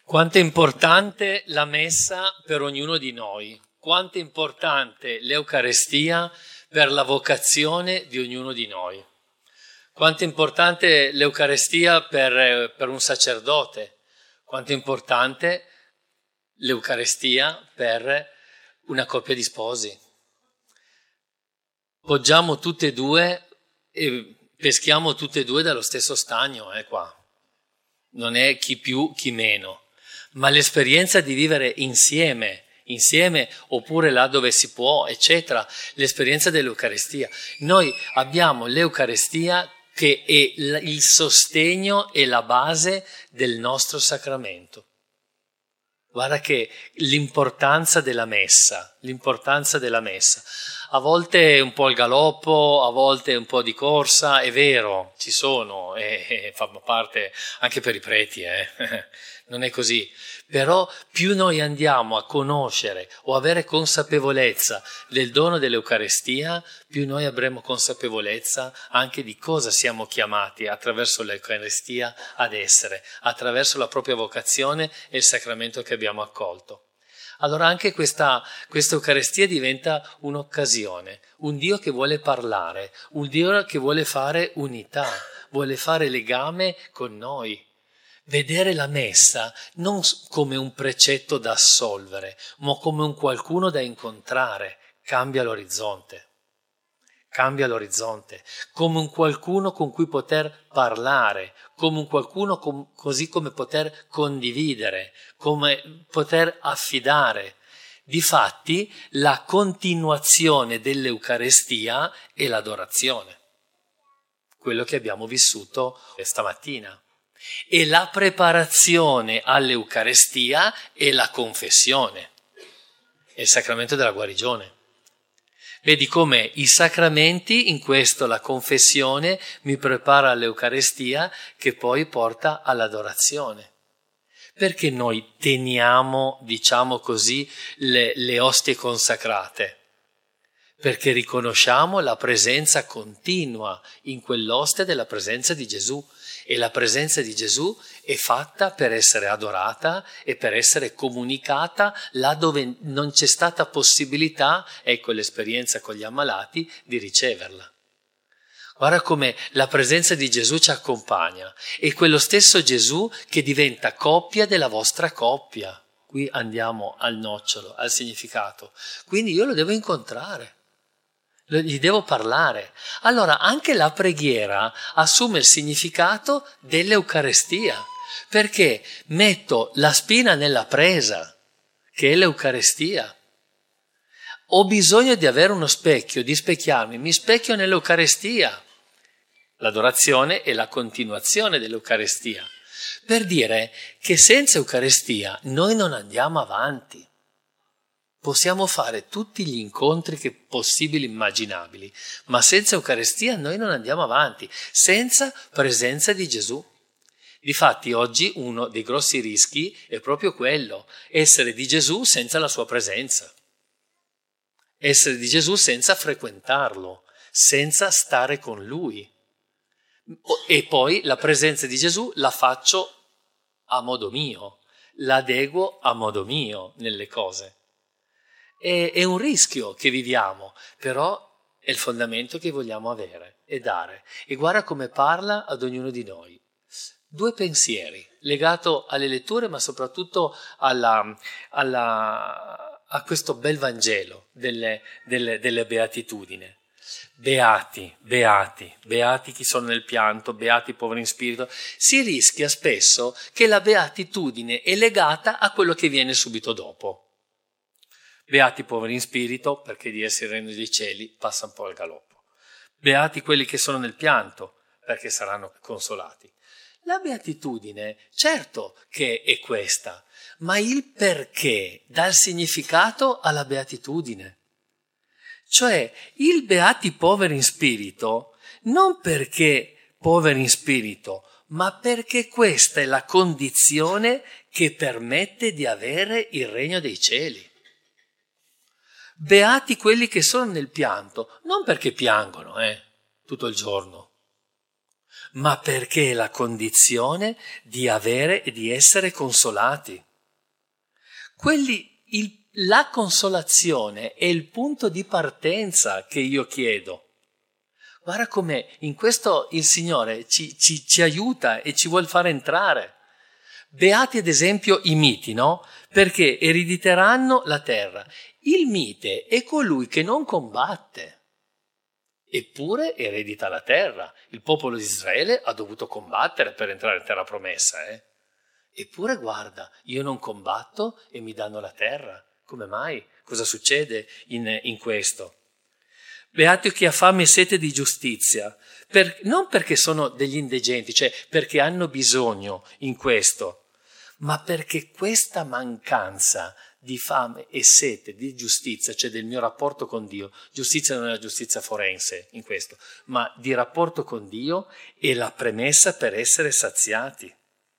Quanto è importante la messa per ognuno di noi, quanto è importante l'Eucarestia per la vocazione di ognuno di noi, quanto è importante l'Eucarestia per un sacerdote, quanto è importante l'Eucarestia per una coppia di sposi. Poggiamo tutte e due e peschiamo tutte e due dallo stesso stagno, qua. Non è chi più, chi meno. Ma l'esperienza di vivere insieme oppure là dove si può, eccetera, l'esperienza dell'Eucarestia. Noi abbiamo l'Eucarestia che è il sostegno e la base del nostro sacramento. Guarda che l'importanza della messa. A volte un po' il galoppo, a volte un po' di corsa, è vero, ci sono, e fanno parte anche per i preti, non è così. Però più noi andiamo a conoscere o avere consapevolezza del dono dell'Eucarestia, più noi avremo consapevolezza anche di cosa siamo chiamati attraverso l'Eucarestia ad essere, attraverso la propria vocazione e il sacramento che abbiamo accolto. Allora anche questa Eucarestia diventa un'occasione, un Dio che vuole parlare, un Dio che vuole fare unità, vuole fare legame con noi. Vedere la messa non come un precetto da assolvere, ma come un qualcuno da incontrare, cambia l'orizzonte, come un qualcuno con cui poter parlare, come un qualcuno così come poter condividere, come poter affidare. Difatti, la continuazione dell'Eucarestia è l'adorazione, quello che abbiamo vissuto stamattina. E la preparazione all'Eucarestia è la confessione, è il sacramento della guarigione. Vedi come i sacramenti, in questo la confessione, mi prepara all'Eucarestia che poi porta all'adorazione. Perché noi teniamo, diciamo così, le ostie consacrate? Perché riconosciamo la presenza continua in quell'ostia della presenza di Gesù. E la presenza di Gesù è fatta per essere adorata e per essere comunicata là dove non c'è stata possibilità, ecco l'esperienza con gli ammalati, di riceverla. Guarda come la presenza di Gesù ci accompagna, è quello stesso Gesù che diventa coppia della vostra coppia. Qui andiamo al nocciolo, al significato. Quindi io lo devo incontrare. Gli devo parlare. Allora anche la preghiera assume il significato dell'Eucarestia, perché metto la spina nella presa, che è l'Eucarestia. Ho bisogno di avere uno specchio, di specchiarmi, mi specchio nell'Eucarestia. L'adorazione è la continuazione dell'Eucarestia, per dire che senza Eucarestia noi non andiamo avanti. Possiamo fare tutti gli incontri che possibili, immaginabili, ma senza Eucarestia noi non andiamo avanti, senza presenza di Gesù. Difatti oggi uno dei grossi rischi è proprio quello, essere di Gesù senza la sua presenza, essere di Gesù senza frequentarlo, senza stare con Lui. E poi la presenza di Gesù la faccio a modo mio, l'adeguo a modo mio nelle cose. È un rischio che viviamo, però è il fondamento che vogliamo avere e dare. E guarda come parla ad ognuno di noi. 2 pensieri, legato alle letture, ma soprattutto a questo bel Vangelo delle beatitudini. Beati chi sono nel pianto, beati i poveri in spirito. Si rischia spesso che la beatitudine è legata a quello che viene subito dopo. Beati i poveri in spirito, perché di essere il regno dei cieli passa un po' al galoppo. Beati quelli che sono nel pianto, perché saranno consolati. La beatitudine, certo che è questa, ma il perché dà il significato alla beatitudine. Cioè, il beati poveri in spirito, non perché poveri in spirito, ma perché questa è la condizione che permette di avere il regno dei cieli. Beati quelli che sono nel pianto, non perché piangono, tutto il giorno, ma perché è la condizione di avere e di essere consolati. La consolazione è il punto di partenza che io chiedo. Guarda come in questo il Signore ci aiuta e ci vuol fare entrare. Beati ad esempio i miti, no? Perché erediteranno la terra. Il mite è colui che non combatte, eppure eredita la terra. Il popolo di Israele ha dovuto combattere per entrare in terra promessa, Eppure guarda, io non combatto e mi danno la terra. Come mai? Cosa succede in questo? Beato chi ha fame e sete di giustizia, non perché sono degli indigenti, cioè perché hanno bisogno in questo, ma perché questa mancanza di fame e sete di giustizia, cioè del mio rapporto con Dio, giustizia non è la giustizia forense in questo, ma di rapporto con Dio è la premessa per essere saziati.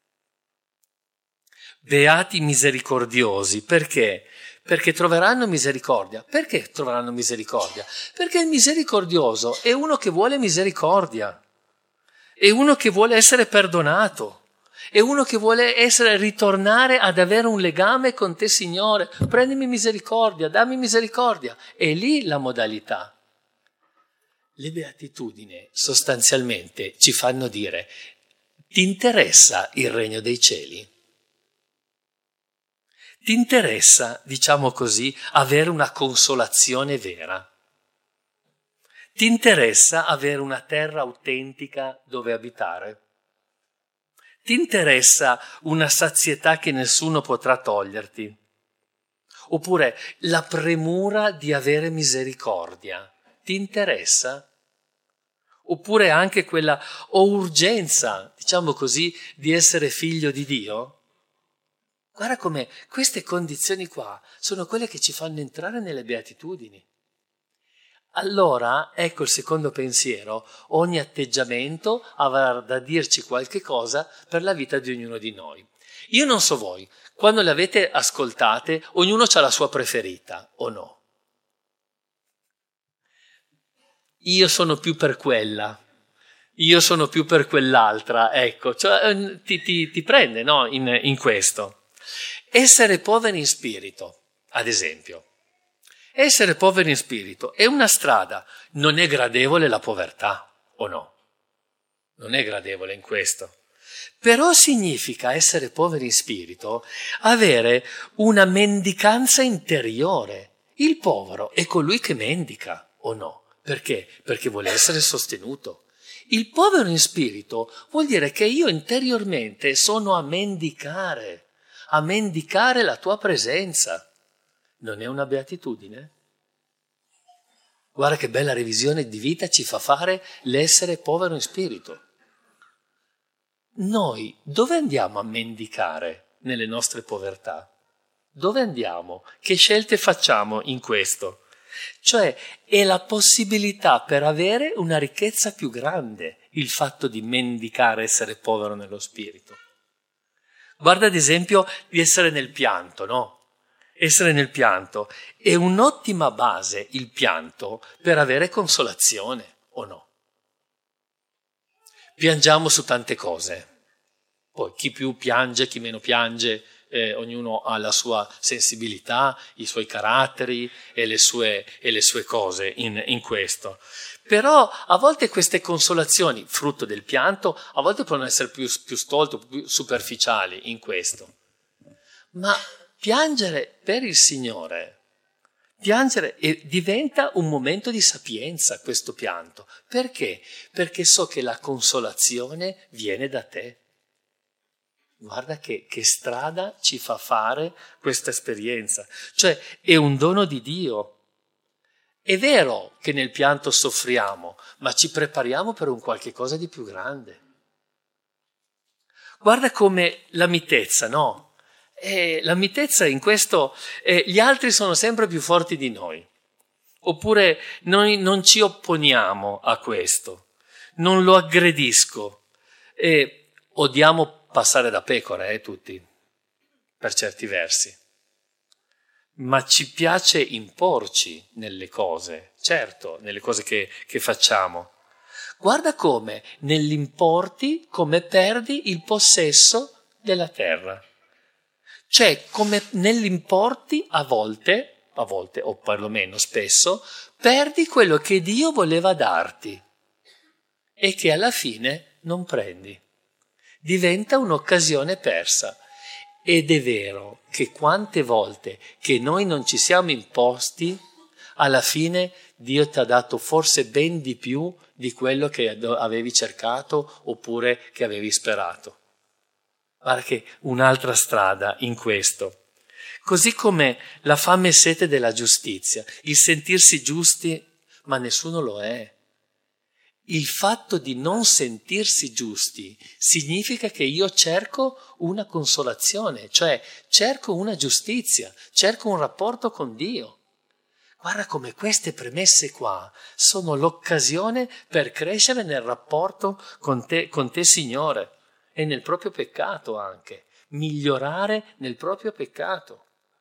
Beati misericordiosi, perché? Perché troveranno misericordia. Perché troveranno misericordia? Perché il misericordioso è uno che vuole misericordia, è uno che vuole essere perdonato, è uno che vuole ritornare ad avere un legame con te, Signore. Prendimi misericordia, dammi misericordia. È lì la modalità. Le beatitudini sostanzialmente ci fanno dire: ti interessa il regno dei cieli? Ti interessa, diciamo così, avere una consolazione vera? Ti interessa avere una terra autentica dove abitare? Ti interessa una sazietà che nessuno potrà toglierti? Oppure la premura di avere misericordia? Ti interessa? Oppure anche quella urgenza, diciamo così, di essere figlio di Dio? Guarda come queste condizioni qua sono quelle che ci fanno entrare nelle beatitudini. Allora, ecco il secondo pensiero: ogni atteggiamento avrà da dirci qualche cosa per la vita di ognuno di noi. Io non so voi, quando le avete ascoltate, ognuno ha la sua preferita, o no? Io sono più per quella, io sono più per quell'altra, ecco, cioè, ti prende, no, in questo. Essere poveri in spirito, ad esempio. Essere poveri in spirito è una strada. Non è gradevole la povertà, o no? Non è gradevole in questo. Però significa essere poveri in spirito avere una mendicanza interiore. Il povero è colui che mendica, o no? Perché? Perché vuole essere sostenuto. Il povero in spirito vuol dire che io interiormente sono a mendicare la tua presenza. Non è una beatitudine? Guarda che bella revisione di vita ci fa fare l'essere povero in spirito. Noi dove andiamo a mendicare nelle nostre povertà? Dove andiamo? Che scelte facciamo in questo? Cioè è la possibilità per avere una ricchezza più grande, il fatto di mendicare, essere povero nello spirito. Guarda ad esempio di essere nel pianto, no? Essere nel pianto è un'ottima base, il pianto, per avere consolazione, o no? Piangiamo su tante cose. Poi chi più piange, chi meno piange, ognuno ha la sua sensibilità, i suoi caratteri e le sue cose in questo. Però a volte queste consolazioni, frutto del pianto, a volte possono essere più stolte, più superficiali in questo. Ma piangere per il Signore, diventa un momento di sapienza questo pianto. Perché? Perché so che la consolazione viene da te. Guarda che strada ci fa fare questa esperienza. Cioè è un dono di Dio. È vero che nel pianto soffriamo, ma ci prepariamo per un qualche cosa di più grande. Guarda come la mitezza, no? La mitezza in questo, gli altri sono sempre più forti di noi. Oppure noi non ci opponiamo a questo, non lo aggredisco. Odiamo passare da pecore, tutti, per certi versi. Ma ci piace imporci nelle cose, certo, nelle cose che facciamo. Guarda come nell'importi, come perdi il possesso della terra. Cioè, come nell'importi a volte, o perlomeno spesso, perdi quello che Dio voleva darti e che alla fine non prendi. Diventa un'occasione persa. Ed è vero che quante volte che noi non ci siamo imposti, alla fine Dio ti ha dato forse ben di più di quello che avevi cercato oppure che avevi sperato. Guarda che un'altra strada in questo. Così come la fame e sete della giustizia, il sentirsi giusti, ma nessuno lo è. Il fatto di non sentirsi giusti significa che io cerco una consolazione, cioè cerco una giustizia, cerco un rapporto con Dio. Guarda come queste premesse qua sono l'occasione per crescere nel rapporto con te Signore, e nel proprio peccato anche, migliorare nel proprio peccato.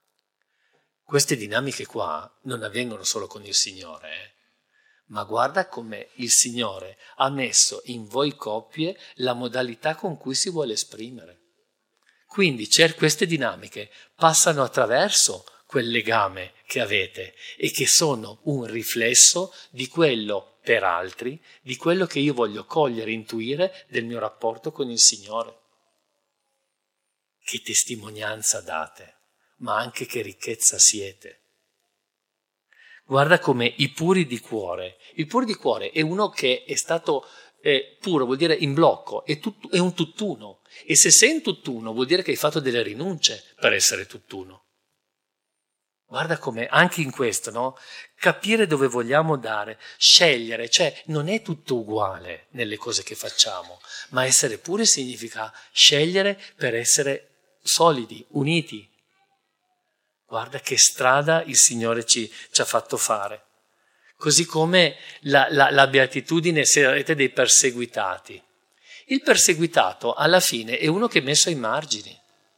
Queste dinamiche qua non avvengono solo con il Signore, ma guarda come il Signore ha messo in voi coppie la modalità con cui si vuole esprimere. Quindi queste dinamiche passano attraverso quel legame che avete e che sono un riflesso di quello per altri, di quello che io voglio cogliere, intuire del mio rapporto con il Signore. Che testimonianza date, ma anche che ricchezza siete. Guarda come i puri di cuore. Il puro di cuore è uno che è stato puro, vuol dire in blocco, è un tutt'uno. E se sei un tutt'uno vuol dire che hai fatto delle rinunce per essere tutt'uno. Guarda come anche in questo, no? Capire dove vogliamo dare, scegliere, cioè non è tutto uguale nelle cose che facciamo, ma essere puri significa scegliere per essere solidi, uniti. Guarda che strada il Signore ci ha fatto fare. Così come la beatitudine, se avete dei perseguitati. Il perseguitato alla fine è uno che è messo ai margini,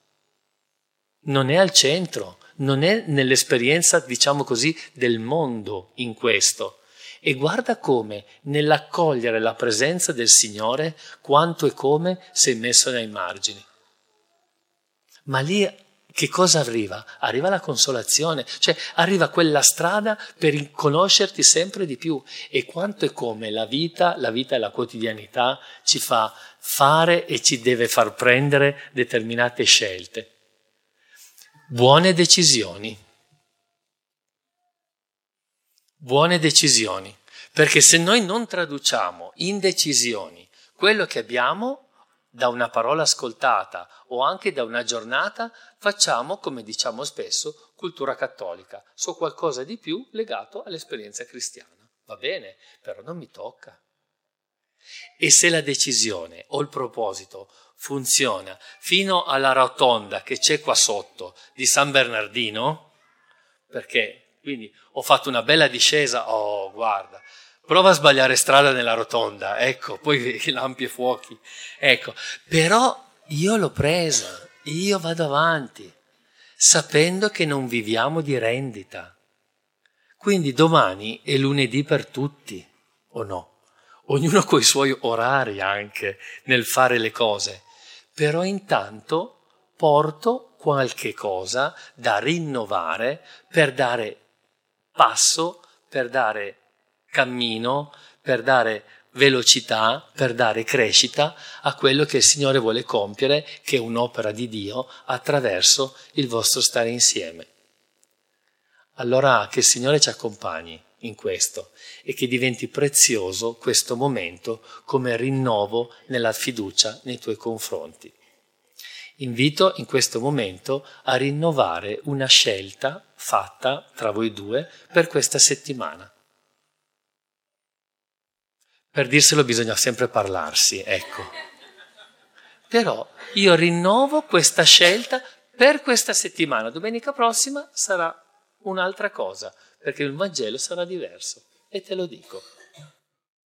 non è al centro, non è nell'esperienza, diciamo così, del mondo in questo. E guarda come nell'accogliere la presenza del Signore, quanto e come sei messo ai margini. Ma lì che cosa arriva? Arriva la consolazione, cioè arriva quella strada per conoscerti sempre di più. E quanto e come la vita e la quotidianità ci fa fare e ci deve far prendere determinate scelte. Buone decisioni, perché se noi non traduciamo in decisioni quello che abbiamo da una parola ascoltata o anche da una giornata, facciamo, come diciamo spesso, cultura cattolica, so qualcosa di più legato all'esperienza cristiana. Va bene, però non mi tocca. E se la decisione o il proposito funziona fino alla rotonda che c'è qua sotto di San Bernardino, perché quindi ho fatto una bella discesa, guarda, prova a sbagliare strada nella rotonda, ecco, poi lampi e fuochi, ecco, però io l'ho presa, io vado avanti, sapendo che non viviamo di rendita. Quindi domani è lunedì per tutti, o no? Ognuno con i suoi orari anche nel fare le cose. Però intanto porto qualche cosa da rinnovare per dare passo, per dare cammino, per dare velocità, per dare crescita a quello che il Signore vuole compiere, che è un'opera di Dio attraverso il vostro stare insieme. Allora che il Signore ci accompagni in questo e che diventi prezioso questo momento come rinnovo nella fiducia nei tuoi confronti. Invito in questo momento a rinnovare una scelta fatta tra voi due per questa settimana. Per dirselo bisogna sempre parlarsi, ecco. Però io rinnovo questa scelta per questa settimana. Domenica prossima sarà un'altra cosa, perché il Vangelo sarà diverso. E te lo dico.